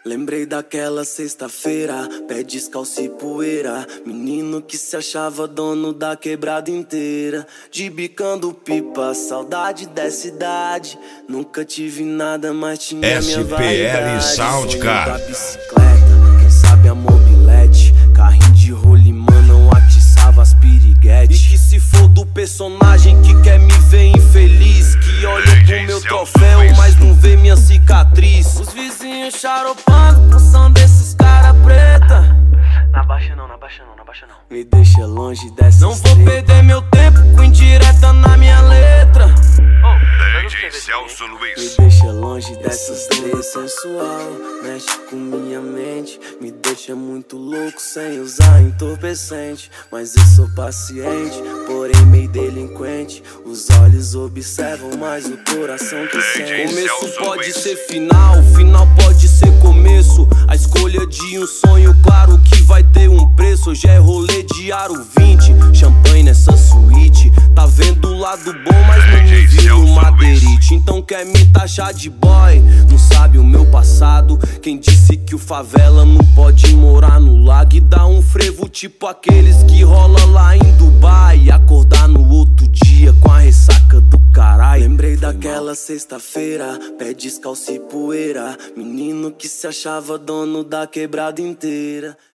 Lembrei daquela sexta-feira, pé descalço e poeira. Menino que se achava dono da quebrada inteira. De bicando pipa, saudade dessa idade. Nunca tive nada, mas tinha minha vaidade. Sound, Sonho cara. da bicicleta, quem sabe a mobilete. Carrinho de rolimã não atiçava as piriguetes. E que se for do personagem que quer me ver infeliz, que olha pro meu troféu, mas não vê minha cicatriz. Os vizinhos charopando com som desses cara preta. Na baixa não, na baixa não, na baixa não. Me deixa longe dessa. Não vou perder meu tempo com indireta na minha letra. DJ Celso Me Luiz. deixa longe dessas três sensual. Mexe com minha mente, me deixa muito louco sem usar entorpecente. Mas eu sou paciente, porém meio delinquente. Os olhos observam, mas o coração que sente. Começo pode ser final, final pode ser começo. A escolha de um sonho, claro que vai ter um preço. Hoje é rolê de aro 20, champanhe nessa suíte. Tá vendo o lado bom, mas não me viu no madeirite. Então quer me taxar de boy, não sabe o meu passado. Quem disse que o favela não pode morar no lago e dar um frevo tipo aqueles que rola lá em Dubai e acordar no outro dia com a ressaca do caralho. Lembrei daquela sexta-feira, pé descalço e poeira. Menino que se achava dono da quebrada inteira.